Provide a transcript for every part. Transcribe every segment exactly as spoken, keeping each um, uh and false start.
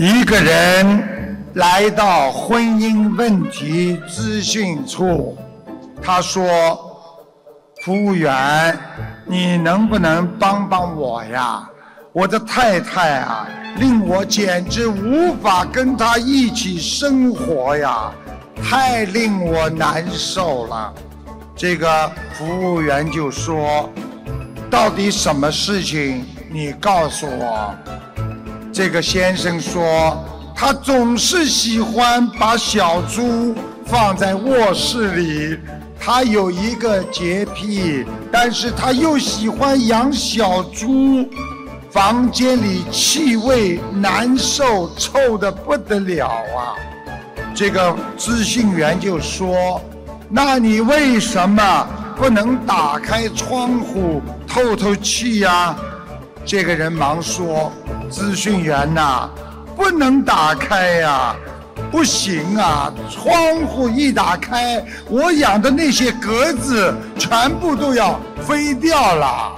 一个人来到婚姻问题咨询处，他说：“服务员，你能不能帮帮我呀？我的太太啊，令我简直无法跟她一起生活呀，太令我难受了。”这个服务员就说：“到底什么事情？你告诉我。”这个先生说：“他总是喜欢把小猪放在卧室里，他有一个洁癖，但是他又喜欢养小猪，房间里气味难受，臭得不得了啊。”这个咨询员就说：“那你为什么不能打开窗户透透气呀？”这个人忙说：“咨询员呐，不能打开呀，不行啊，窗户一打开，我养的那些鸽子全部都要飞掉了。”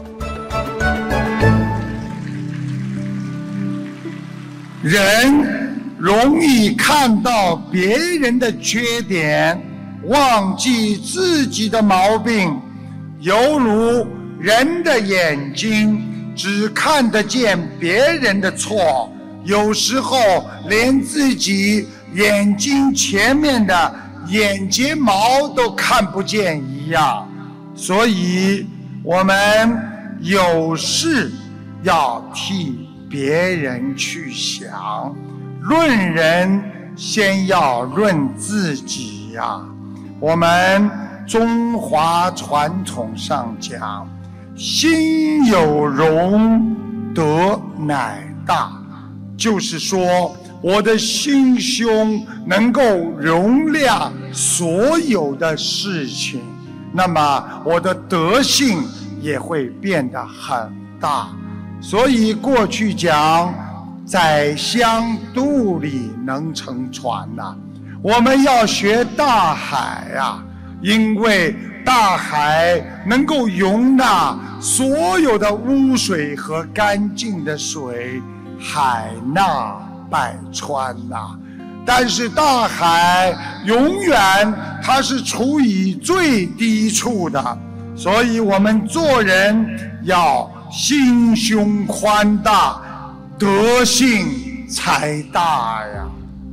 人容易看到别人的缺点，忘记自己的毛病，犹如人的眼睛只看得见别人的错，有时候连自己眼睛前面的眼睫毛都看不见一样。所以我们有事要替别人去想，论人先要论自己呀。我们中华传统上讲，心有容德乃大，就是说我的心胸能够容量所有的事情，那么我的德性也会变得很大。所以过去讲宰相肚里能撑船呐、啊，我们要学大海啊，因为大海能够容纳所有的污水和干净的水，海纳百川呐、啊。但是大海永远它是处于最低处的，所以我们做人要心胸宽大，德性才大呀。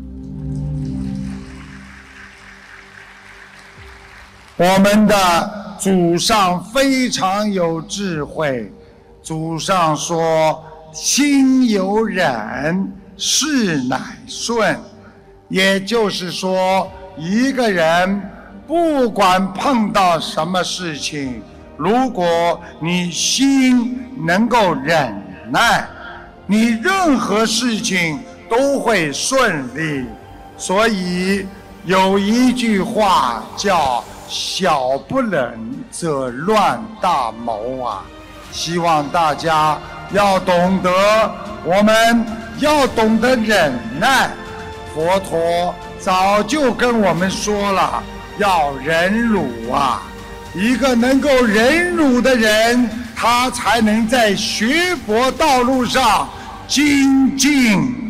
我们的祖上非常有智慧，祖上说：“心有忍，事乃顺。”也就是说，一个人不管碰到什么事情，如果你心能够忍耐，你任何事情都会顺利。所以有一句话叫小不忍则乱大谋啊！希望大家要懂得，我们要懂得忍耐。佛陀早就跟我们说了，要忍辱啊！一个能够忍辱的人，他才能在学佛道路上精进